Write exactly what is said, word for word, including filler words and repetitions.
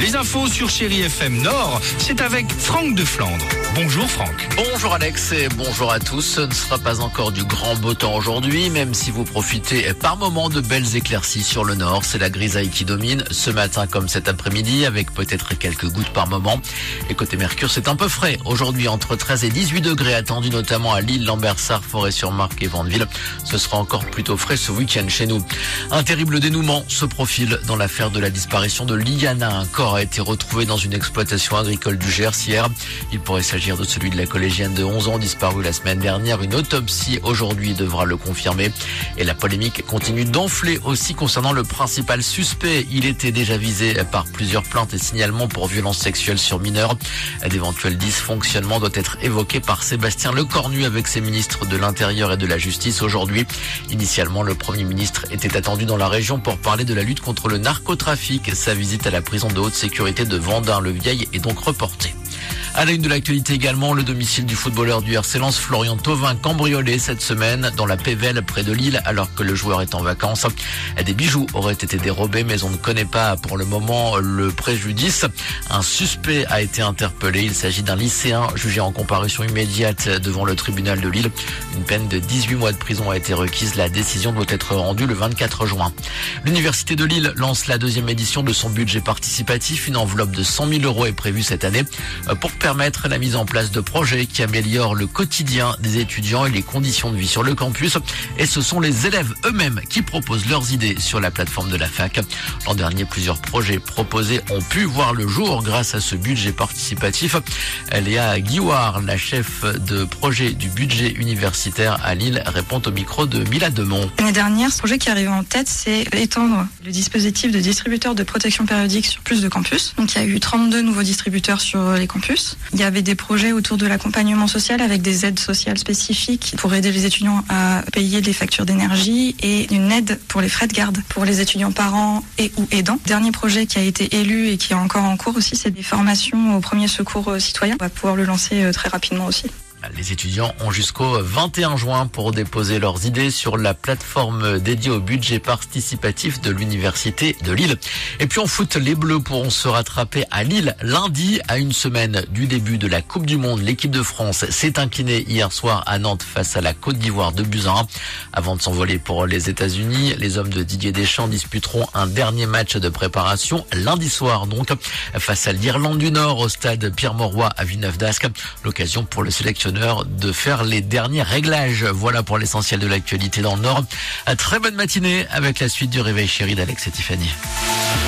Les infos sur Chéri F M Nord, c'est avec Franck de Flandre. Bonjour Franck. Bonjour Alex et bonjour à tous. Ce ne sera pas encore du grand beau temps aujourd'hui, même si vous profitez par moments de belles éclaircies sur le nord. C'est la grisaille qui domine ce matin comme cet après-midi, avec peut-être quelques gouttes par moment. Et côté Mercure, c'est un peu frais. Aujourd'hui, entre treize et dix-huit degrés attendus, notamment à Lille, Lambersart, Forêt-sur-Marque et Vandeville. Ce sera encore plutôt frais ce week-end chez nous. Un terrible dénouement se profile dans l'affaire de la disparition de Liana. Un corps a été retrouvé dans une exploitation agricole du Gers hier. Il pourrait s'agir de celui de la collégienne de onze ans disparue la semaine dernière. Une autopsie aujourd'hui devra le confirmer. Et la polémique continue d'enfler aussi concernant le principal suspect. Il était déjà visé par plusieurs plaintes et signalements pour violences sexuelles sur mineurs. D'éventuels dysfonctionnements doivent être évoqués par Sébastien Lecornu avec ses ministres de l'Intérieur et de la Justice aujourd'hui. Initialement, le Premier ministre était attendu dans la région pour parler de la lutte contre le narcotrafic. Sa visite à la prison de haute sécurité de Vendin-le-Vieil est donc reportée. À la une de l'actualité également, le domicile du footballeur du R C Lens, Florian Thauvin, cambriolé cette semaine dans la Pévèle près de Lille alors que le joueur est en vacances. Des bijoux auraient été dérobés mais on ne connaît pas pour le moment le préjudice. Un suspect a été interpellé. Il s'agit d'un lycéen jugé en comparution immédiate devant le tribunal de Lille. Une peine de dix-huit mois de prison a été requise. La décision doit être rendue le vingt-quatre juin. L'Université de Lille lance la deuxième édition de son budget participatif. Une enveloppe de cent mille euros est prévue cette année pour permettre la mise en place de projets qui améliorent le quotidien des étudiants et les conditions de vie sur le campus. Et ce sont les élèves eux-mêmes qui proposent leurs idées sur la plateforme de la fac. L'an dernier, plusieurs projets proposés ont pu voir le jour grâce à ce budget participatif. Léa Guiouard, la chef de projet du budget universitaire à Lille, répond au micro de Mila Demont. L'année dernière, ce projet qui arrivait en tête, c'est étendre le dispositif de distributeurs de protection périodique sur plus de campus. Donc il y a eu trente-deux nouveaux distributeurs sur les campus. Il y avait des projets autour de l'accompagnement social avec des aides sociales spécifiques pour aider les étudiants à payer les factures d'énergie et une aide pour les frais de garde pour les étudiants parents et ou aidants. Dernier projet qui a été élu et qui est encore en cours aussi, c'est des formations au premier secours citoyen. On va pouvoir le lancer très rapidement aussi. Les étudiants ont jusqu'au vingt et un juin pour déposer leurs idées sur la plateforme dédiée au budget participatif de l'Université de Lille. Et puis en foot, les Bleus pourront se rattraper à Lille lundi à une semaine du début de la Coupe du Monde. L'équipe de France s'est inclinée hier soir à Nantes face à la Côte d'Ivoire de buts à un. Avant de s'envoler pour les États-Unis, les hommes de Didier Deschamps disputeront un dernier match de préparation lundi soir donc face à l'Irlande du Nord au stade Pierre-Mauroy à Villeneuve-d'Ascq. L'occasion pour le sélectionneur de faire les derniers réglages. Voilà pour l'essentiel de l'actualité dans le Nord. À très bonne matinée avec la suite du Réveil Chéri d'Alex et Tiffany.